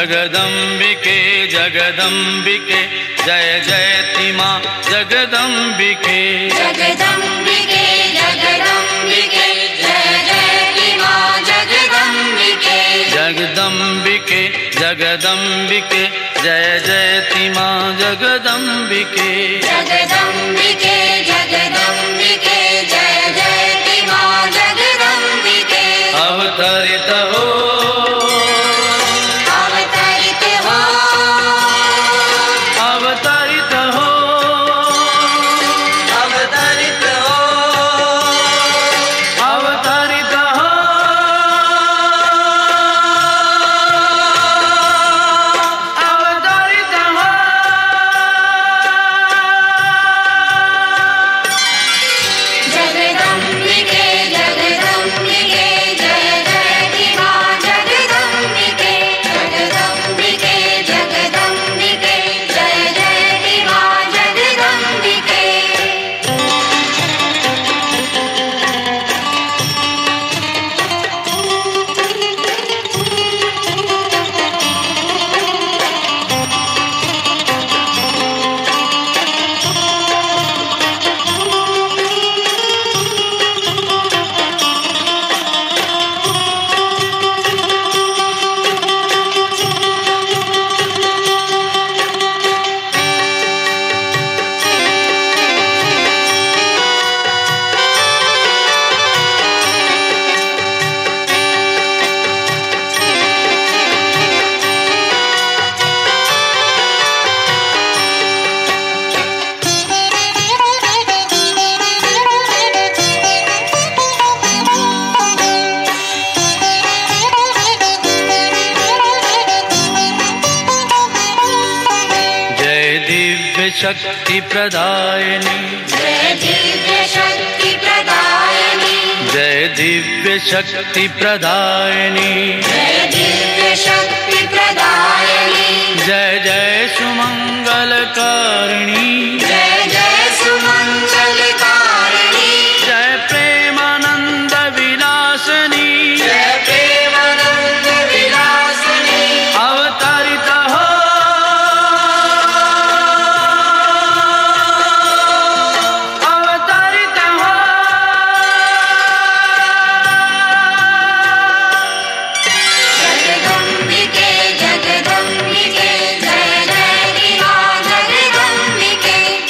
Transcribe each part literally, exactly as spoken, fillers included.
जगदम्बिके जगदम्बिके जय जयति माँ जगदम्बिके जगदम्बिके जगदम्बिके जय जयति माँ जगदम्बिके जगदम्बिके जगदम्बिके जय जयति माँ जगदम्बिके जगदम्बिके जगदम्बिके जय जयति माँ जगदम्बिके अवतरित हो अवतरित हो अवतरित हो अवतरित हो अवतरित हो अवतरित हो जगदम्बिके जगदम्बिके जय जयति माँ जगदम्बिके जगदम्बिके जगदम्बिके जय जयति माँ जगदम्बिके शक्ति प्रदायिनी जय दिव्य शक्ति प्रदायिनी जय दिव्य शक्ति प्रदायिनी जय दिव्य शक्ति प्रदायिनी जय जय सुमंगलकारिणी जय जय सुमंगलकारिणी जय प्रेमानंद विलासिनी जय प्रेमानंद विलासिनी अवतरित हो अवतरित हो जगदम्बिके जगदम्बिके जय जयति माँ जगदम्बिके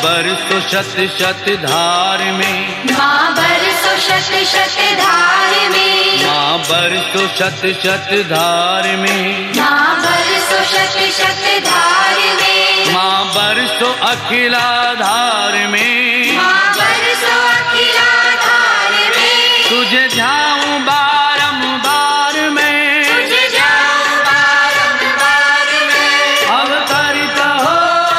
बरसो शत शत धार में, माँ बरसो शत शत धार में, माँ बरसो शत शत धार में, माँ बरसो शत शत धार में, माँ बरसो अखिला धार में, माँ बरसो अखिला धार में, तुझे ध्याऊं बारंबार में, तुझे जाऊं बारंबार में, अवतरित हो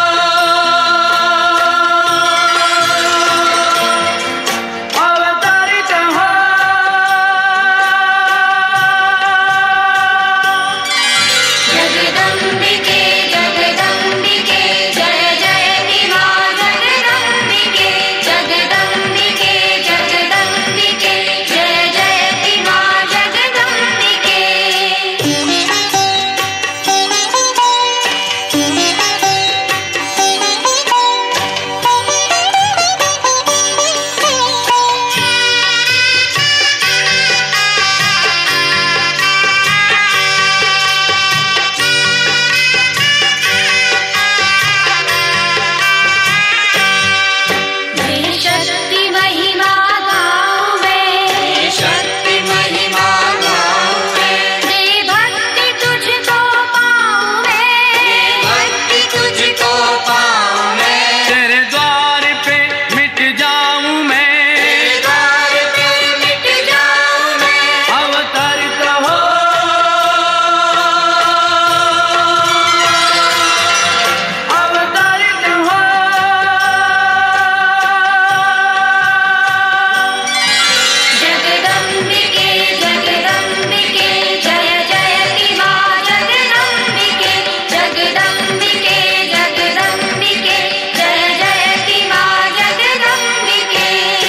अवतरित हो जगदम्बिके जगदम्बिके जय जयति माँ जगदम्बिके, जगदम्बिके जगदम्बिके जय जयति माँ जगदम्बिके। ये शक्ति महिमा गाऊं मैं, शक्ति महिमा गाऊं मैं, दे भक्ति तुझको पाऊं मैं, भक्ति तुझको पाऊं मैं, तेरे द्वार पे मिट जाऊं मैं, तेरे द्वार पे मिट जाऊं मैं, अवतरित हो अवतरित हो जगदम्बिके जगदम्बिके जय जयति माँ जगदम्बिके, जगदम्बिके जगदम्बिके जय जयति माँ जगदम्बिके।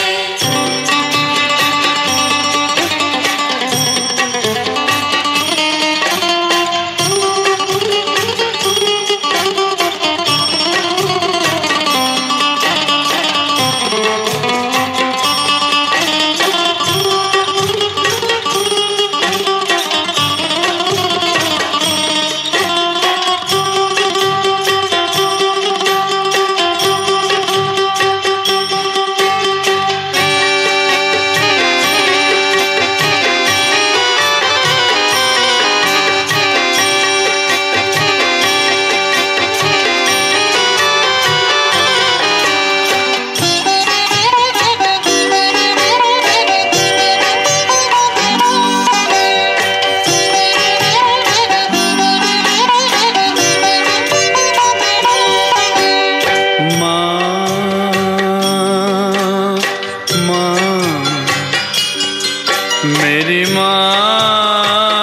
मेरी माँ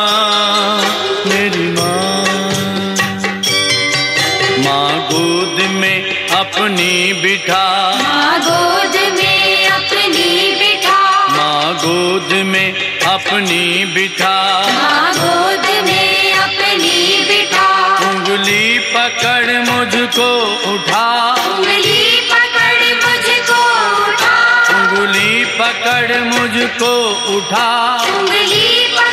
मेरी माँ, माँ गोद में अपनी बिठा, माँ गोद में अपनी बिठा, माँ गोद में अपनी बिठा, माँ गोद में अपनी बिठा, उंगली पकड़ मुझको उठा, उंगली पकड़ मुझको उठा, उंगली पकड़ मुझको उठा, उंगली